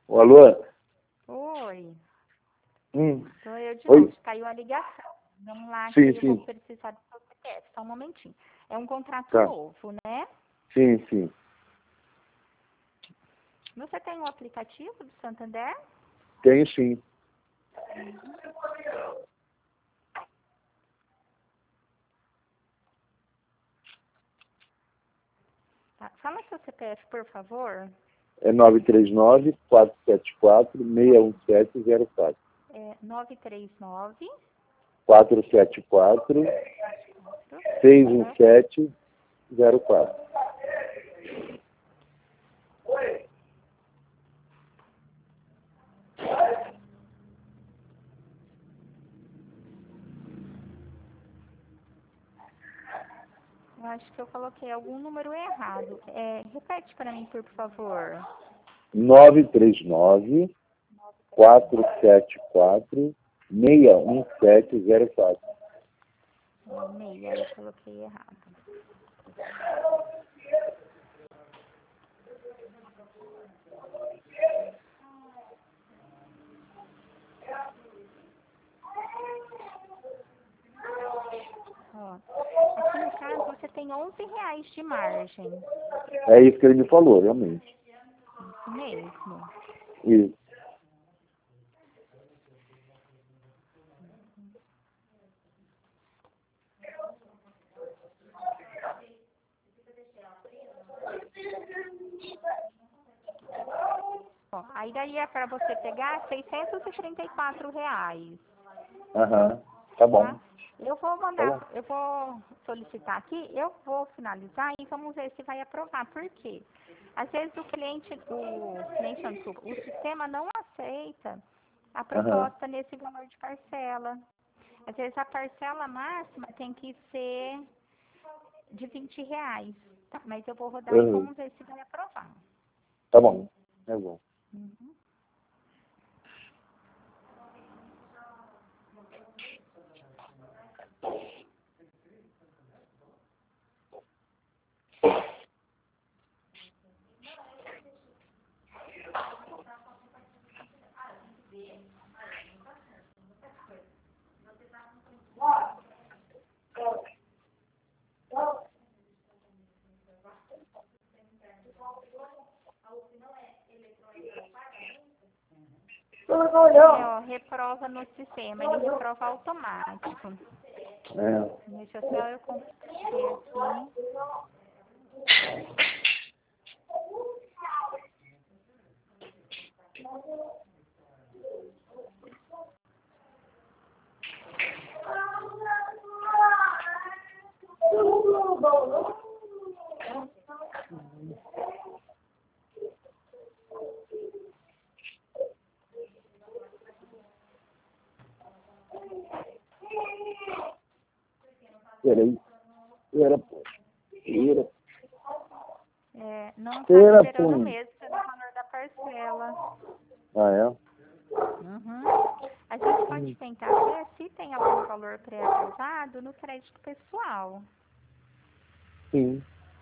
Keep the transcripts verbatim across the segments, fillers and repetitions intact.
O alô? Oi. Hum. Sou eu de Oi? novo. Caiu a ligação. Vamos lá, Sim, que eu sim. vou precisar do seu C P F. Só um momentinho. É um contrato Tá. novo, né? Sim, sim. Você tem o aplicativo do Santander? Tenho sim. Tá. Fala seu C P F, por favor. É nove três nove, quatro sete quatro, seis um sete zero quatro. É nove três nove, quatro sete quatro, seis um sete zero quatro. Eu acho que eu coloquei algum número errado. É, repete para mim, por favor. nove três nove, quatro sete quatro, seis um sete zero quatro. É, meia, eu coloquei errado. Ó, aqui no caso você tem onze reais de margem. É isso que ele me falou, realmente. Isso mesmo. Isso. Ó, aí daí é para você pegar seiscentos e trinta e quatro reais. Aham. Tá bom. Tá? Eu vou Tá mandar, bom. eu vou solicitar aqui, eu vou finalizar e vamos ver se vai aprovar. Por quê? Às vezes o cliente, o cliente, não, desculpa, o sistema não aceita a Aham. proposta nesse valor de parcela. Às vezes a parcela máxima tem que ser de vinte reais. Tá? Mas eu vou rodar e Uhum. vamos ver se vai aprovar. Tá bom. É bom. Uhum. É, ó, reprova no sistema, ele reprova automático. É. Deixa eu só eu conferir aqui. Peraí. Pera, pô. Pera. É, não está Pera, liberando pô. mesmo pelo valor da parcela. Ah, é? Uhum. A gente pode tentar ver se tem algum valor pré-aprovado no crédito pessoal. Sim.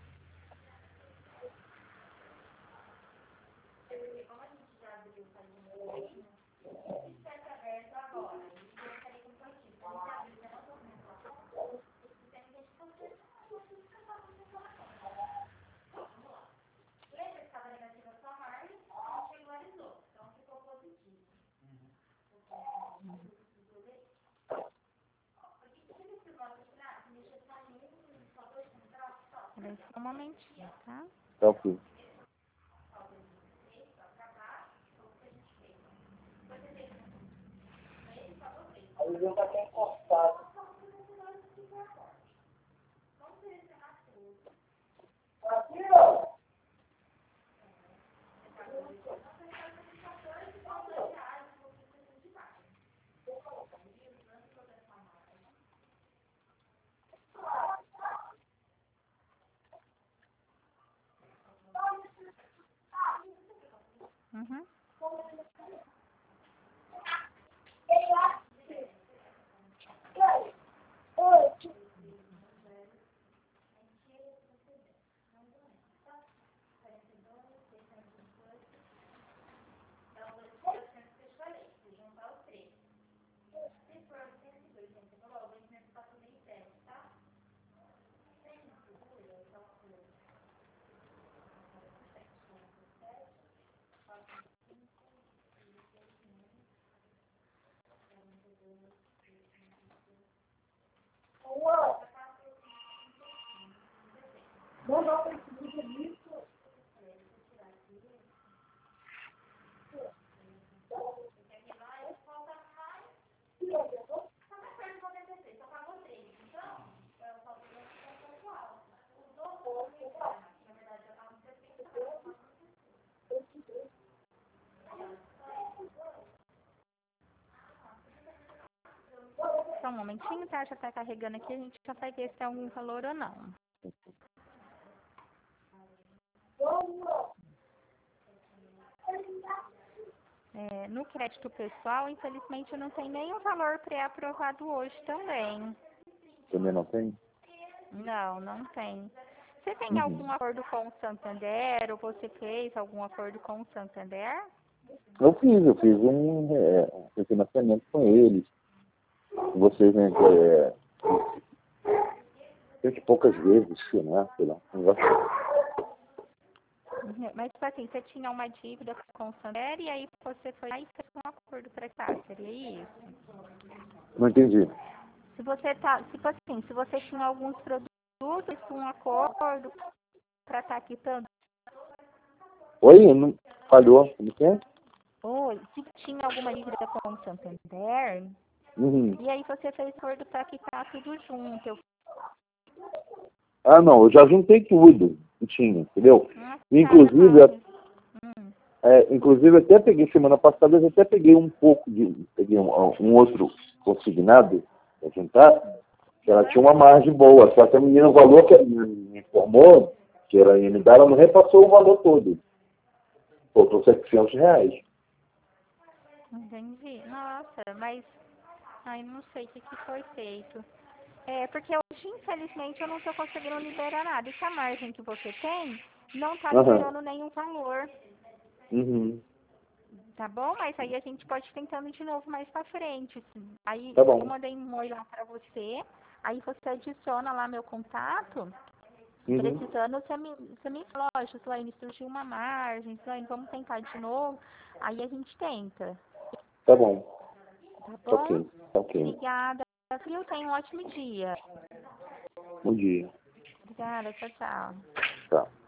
Peraí só um momentinho, tá? Tá ok. Uhum. Só um momentinho, tá? Já tá carregando aqui, a gente já vai ver se tem algum valor ou não. É, no crédito pessoal, infelizmente, não tem nenhum valor pré-aprovado hoje também. Também não tem? Não, não tem. Você tem Uhum. algum acordo com o Santander, ou você fez algum acordo com o Santander? Eu fiz, eu fiz um, é, um refinanciamento com eles. Vocês, né, é, teve poucas vezes, né, sei lá, um negócio. Mas, tipo assim, você tinha uma dívida com o Santander e aí você foi lá e fez um acordo para cá, seria isso? Não entendi. Se você tá, tipo assim, se você tinha alguns produtos, um acordo para estar quitando, Oi, não, falhou, como que é? ou se tinha alguma dívida com o Santander, Uhum. e aí você fez acordo para quitar tudo junto. Eu, Ah, não, eu já juntei tudo que tinha, entendeu? ah, Inclusive, tá, hum, é, inclusive até peguei, semana passada, eu até peguei um pouco de, peguei um, um outro consignado para juntar, que ela tinha uma margem boa, só que a menina, o valor que ela me informou, que ela ia me dar, ela não repassou o valor todo. Faltou setecentos reais. entendi. Nossa, mas ai, não sei o que, que foi feito. É, porque hoje, infelizmente, eu não estou conseguindo liberar nada. E se a margem que você tem não está Aham. liberando nenhum valor, Uhum. tá bom? Mas aí a gente pode ir tentando de novo mais pra frente. Aí Tá eu bom. mandei um oi lá pra você, aí você adiciona lá meu contato. Uhum. Precisando, você me, você me fala, ó, Gislaine, surgiu uma margem, Gislaine, vamos tentar de novo. Aí a gente tenta, Tá bom. tá Tá bom? ok. Tá ok. Obrigada, viu? Tenha um ótimo dia. Bom dia. Obrigada, tchau, tchau. Tá.